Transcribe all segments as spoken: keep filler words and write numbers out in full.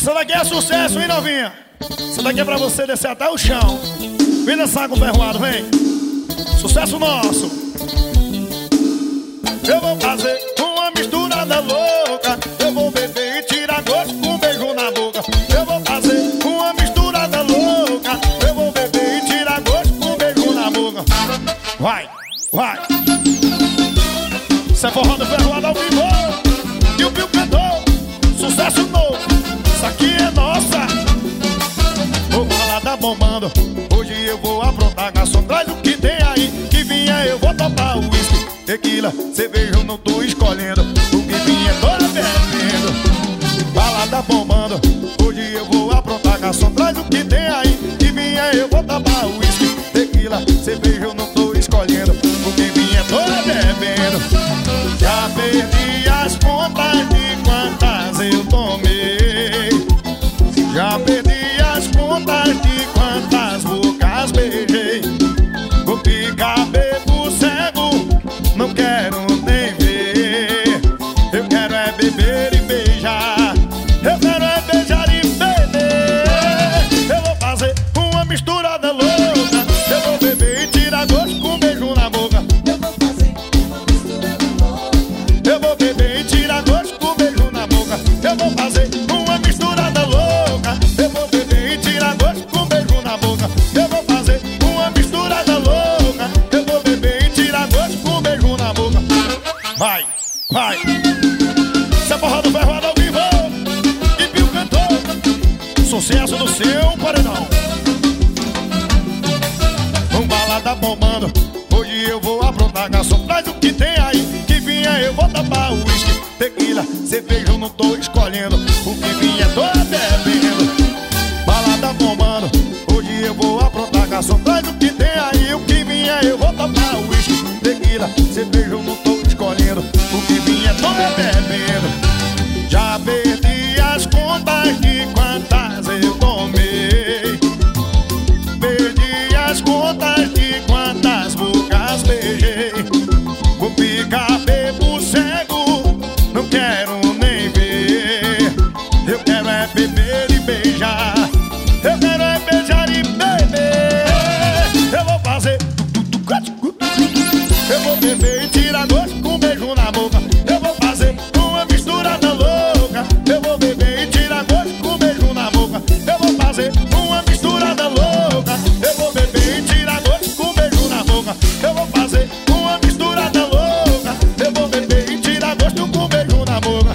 Essa daqui é sucesso, hein, novinha? Essa daqui é pra você descer até o chão. Vem dançar com o ferroado, vem. Sucesso nosso. Eu vou fazer uma misturada louca. Eu vou beber e tirar gosto com um beijo na boca. Eu vou fazer uma misturada louca. Eu vou beber e tirar gosto com um beijo na boca. Vai, vai. Isso é forró do ferroado ao vivo. E o Pio cantou. Sucesso novo. Isso aqui é nossa. O balada bombando. Hoje eu vou aprontar, garçom, traz o que tem aí. Que vinha eu vou topar o uísque, tequila, cerveja eu não tô escolhendo. O que vinha tô bebendo. Balada bombando. Hoje eu vou aprontar, garçom, traz o que tem aí. Que vinha eu vou topar o uísque, tequila, cerveja eu não tô escolhendo. O que vinha tô bebendo. Já perdi as contas de quantas eu tomei. Já perdi as contas de quantas bocas beijei. Vou ficar bebo cego, não quero nem ver. Eu quero é beber e beijar. Eu quero é beijar e beber. Eu vou fazer uma misturada louca. Eu vou beber e tirar gosto com um beijo na boca. Eu vou fazer uma misturada louca. Eu vou beber e tirar gosto com um beijo na boca. Eu vou fazer uma misturada louca. Eu vou beber e tirar gosto com um beijo na boca. Eu vou fazer uma misturada louca. Eu vou beber e tirar gosto com um beijo na boca. Vai, vai. Essa porra do ferroado ao vivo. E Pio cantou. Sucesso do seu paredão. Um balada bombando. Hoje eu vou aprontar, garçom, traz o que tem aí. Que vinha eu vou tapar o uísque, tequila, cerveja eu não tô escolhendo. O que vinha tô bebendo. Balada bombando. Hoje eu vou aprontar, garçom, traz o que tem aí. O que vinha eu vou tapar o uísque, tequila, cerveja eu não tô escolhendo. O que vinha tô bebendo. Já perdi as contas de quantas eu tomei. Perdi as contas de quantas bocas beijei. Vou ficar bebo cego, não quero nem ver. Eu quero é beber e beijar. Eu quero é beijar e beber. Eu vou fazer. Eu vou beber e tirar gosto com um beijo na boca. Eu vou fazer uma misturada louca. Eu vou beber e tirar gosto com um beijo na boca. Eu vou fazer uma misturada louca. Eu vou beber e tirar gosto com um beijo na boca. Eu vou fazer uma misturada louca. Eu vou beber e tirar gosto com um beijo na boca.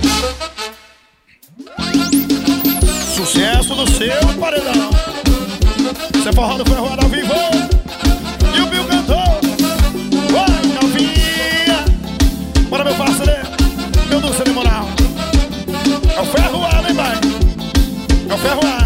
Sucesso do seu paredão. Você forró do ferroado ao vivo. E o Pio cantou. Vai, novinha. Bora, meu parceiro. Meu doce de moral. É o ferroado, hein, vai. É o ferroado.